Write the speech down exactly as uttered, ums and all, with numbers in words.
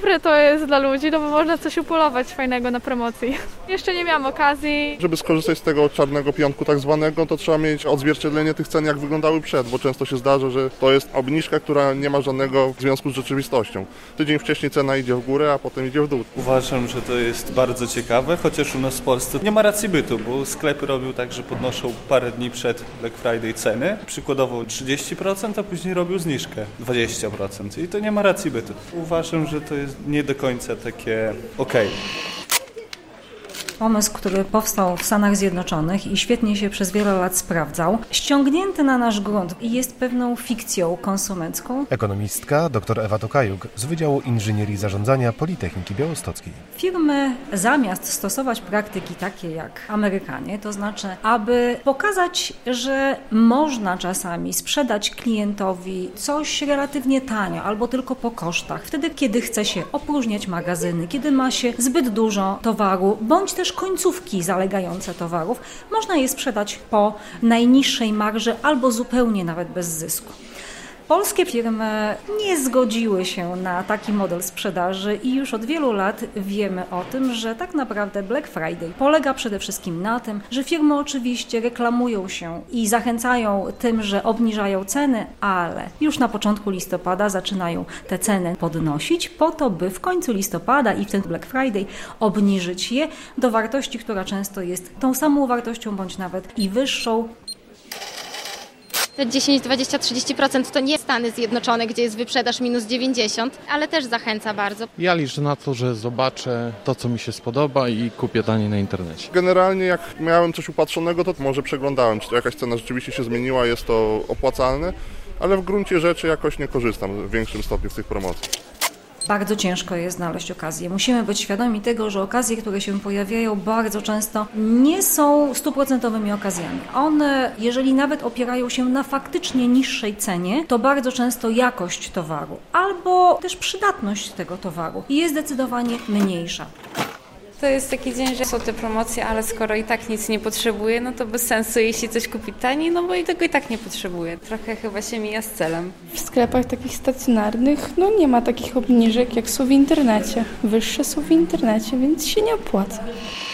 dobre to jest dla ludzi, no bo można coś upolować fajnego na promocji. Jeszcze nie miałam okazji. Żeby skorzystać z tego czarnego piątku tak zwanego, to trzeba mieć odzwierciedlenie tych cen, jak wyglądały przed, bo często się zdarza, że to jest obniżka, która nie ma żadnego związku z rzeczywistością. Tydzień wcześniej cena idzie w górę, a potem idzie w dół. Uważam, że to jest bardzo ciekawe, chociaż u nas w Polsce nie ma racji bytu, bo sklepy robią tak, że podnoszą parę dni przed Black Friday ceny, przykładowo trzydzieści procent, a później robią zniżkę dwadzieścia procent i to nie ma racji bytu. Uważam, że to jest nie do końca takie okej. Pomysł, który powstał w Stanach Zjednoczonych i świetnie się przez wiele lat sprawdzał, ściągnięty na nasz grunt i jest pewną fikcją konsumencką. Ekonomistka dr Ewa Tokajuk z Wydziału Inżynierii Zarządzania Politechniki Białostockiej. Firmy zamiast stosować praktyki takie jak Amerykanie, to znaczy, aby pokazać, że można czasami sprzedać klientowi coś relatywnie tanio albo tylko po kosztach, wtedy kiedy chce się opróżniać magazyny, kiedy ma się zbyt dużo towaru, bądź też końcówki zalegające towarów, można je sprzedać po najniższej marży albo zupełnie nawet bez zysku. Polskie firmy nie zgodziły się na taki model sprzedaży i już od wielu lat wiemy o tym, że tak naprawdę Black Friday polega przede wszystkim na tym, że firmy oczywiście reklamują się i zachęcają tym, że obniżają ceny, ale już na początku listopada zaczynają te ceny podnosić po to, by w końcu listopada i w ten Black Friday obniżyć je do wartości, która często jest tą samą wartością bądź nawet i wyższą. Te dziesięć, dwadzieścia, trzydzieści procent to nie Stany Zjednoczone, gdzie jest wyprzedaż minus dziewięćdziesiąt, ale też zachęca bardzo. Ja liczę na to, że zobaczę to, co mi się spodoba i kupię taniej na internecie. Generalnie jak miałem coś upatrzonego, to może przeglądałem, czy to jakaś cena rzeczywiście się zmieniła, jest to opłacalne, ale w gruncie rzeczy jakoś nie korzystam w większym stopniu z tych promocji. Bardzo ciężko jest znaleźć okazję. Musimy być świadomi tego, że okazje, które się pojawiają bardzo często nie są stuprocentowymi okazjami. One, jeżeli nawet opierają się na faktycznie niższej cenie, to bardzo często jakość towaru albo też przydatność tego towaru jest zdecydowanie mniejsza. To jest taki dzień, że są te promocje, ale skoro i tak nic nie potrzebuję, no to bez sensu, jeśli coś kupi taniej, no bo i tego i tak nie potrzebuję. Trochę chyba się mija z celem. W sklepach takich stacjonarnych no nie ma takich obniżek, jak są w internecie. Wyższe są w internecie, więc się nie opłaca.